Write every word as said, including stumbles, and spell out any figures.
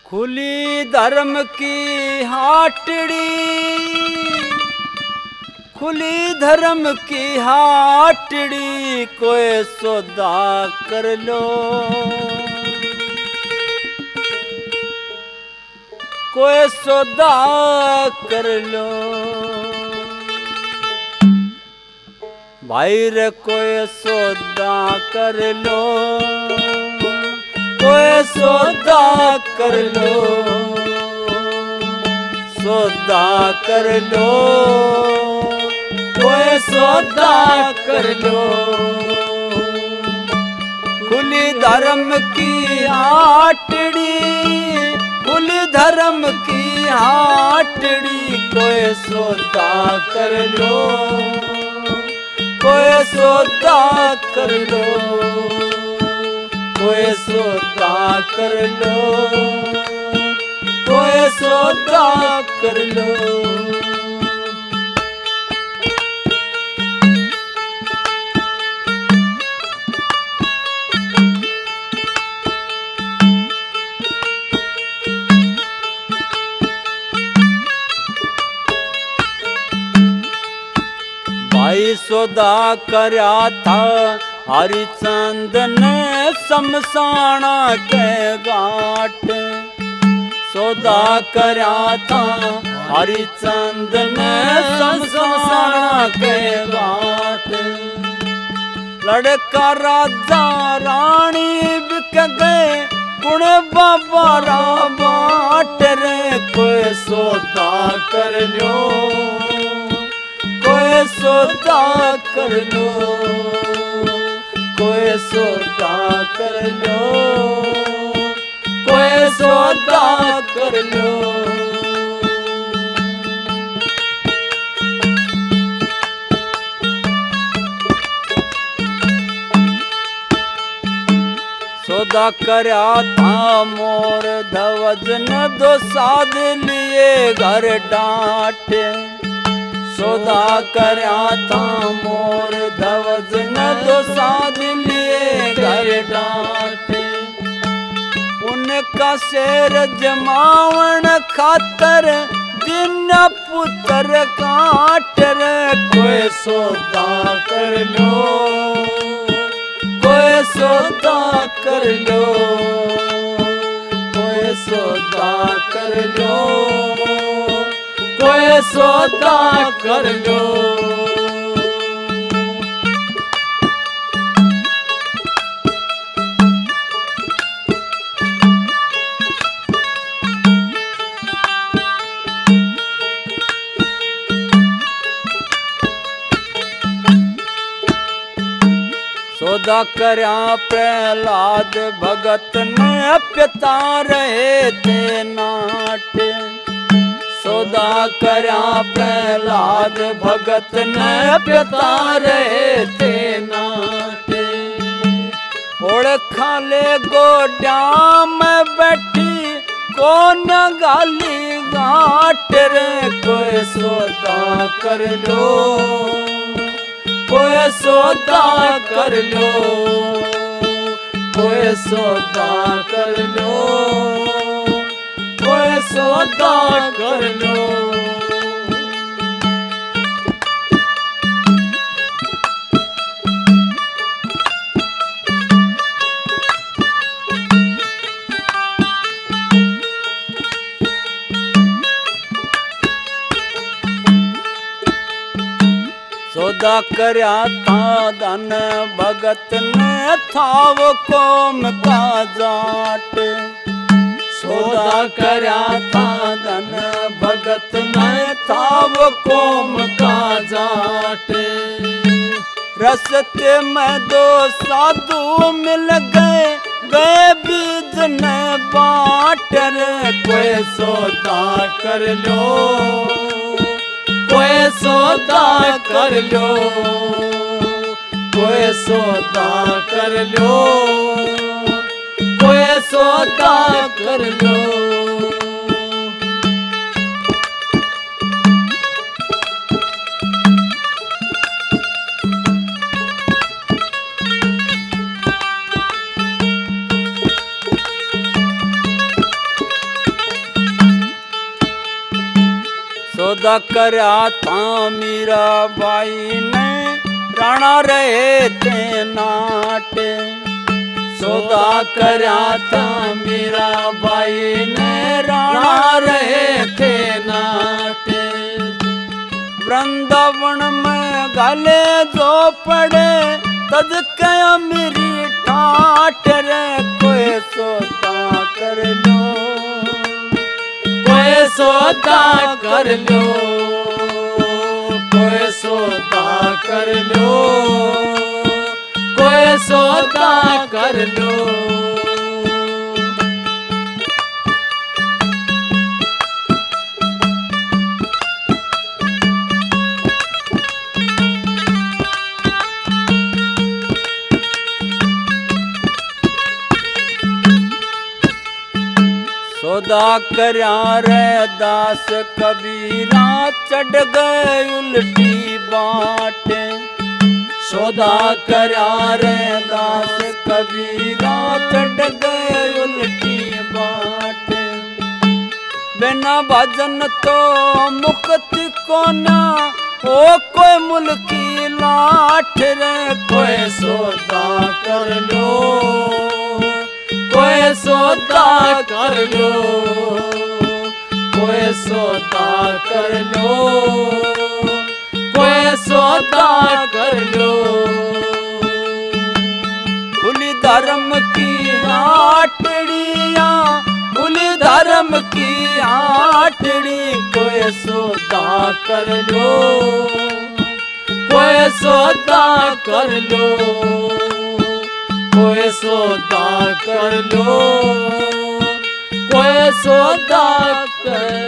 खुली धर्म की हाटड़ी, खुली धर्म की हाटड़ी, कोई सौदा कर लो, कोई सौदा कर लो भाई रे, कोई सौदा कर लो, कोई सौदा कर लो, सौदा कर लो, कोई सौदा कर लो। खुली धर्म की हाटड़ी, खुली धर्म की हाटड़ी, कोई सौदा कर लो, कोई सौदा कर लो, कोई सौदा कर लो, कोई सौदा कर लो। भाई सौदा करया था हरिचंद ने शमशाना के घाट, सौदा करया था हरिचंद ने शमशाना के घाट। लड़का राजा रानी बिक गए, कुण बाबा रा बाट रे, कोई सौदा कर लो, कोई सौदा कर लो, कोई सौदा कर लो, कोई सौदा कर लो। सौदा करया था मोर धवज ने, दो साध लिए घर डांट, सौदा करया था मोर धवज ने, दो साध लिए घर डांट। उनका शेर जमावन खातर दिन पुत्र काट रे, कोई सौदा कर लो, कोई सौदा कर लो, कोई सौदा कर लो, कोई सौदा कर लो। सौदा करया प्रहलाद भगत ने, पिता रहे थे नाट, सौदा करया प्रहलाद भगत ने, पिता रहे थे नाट। ओढ़ खाले गोड्या में बैठी, कौन गाली घाट रे, कोई सौदा कर लो, कोई सौदा कर लो, कोई सौदा कर लो, कोई सौदा कर लो। सौदा करया था धन भगत ने, था वो कौम का जाट, सौदा करया था धन भगत ने, था वो कौम का जाट। रस्ते में दो साधु मिल गए, गए बीज ने बाट रे, कोई सौदा कर लो, कोई सौदा कर लो, कोई सौदा कर लो, कोई सौदा कर लो। सौदा करया था मीरा बाई ने राणा रहे थे नाट। सौदा करया था मीरा बाई ने राणा रहे थे नाट। वृंदावन में गाले जो पड़े तद कया मेरी ठाट रे। कोई सौदा कर लो, कोई सौदा कर लो, कोई सौदा कर लो, कोई सौदा कर लो। सौदा करया रे दास कबीरा चढ़ गए उल्टी बाट। सौदा करया रे दास कबीरा चढ़ गए उल्टी बाट। बिना भजन तो मुक्ति को ना ओ कोई मुल्की लाठ रे। कोई सौदा कर लो, कोई सौदा कर लो, कोई सौदा कर लो, कोई सौदा कर लो। खुली धर्म की आटड़िया, खुली धर्म की आटड़ी। कोई सौदा कर लो, कोई सौदा कर लो, कोई सौदा कर लो, कोई सौदा कर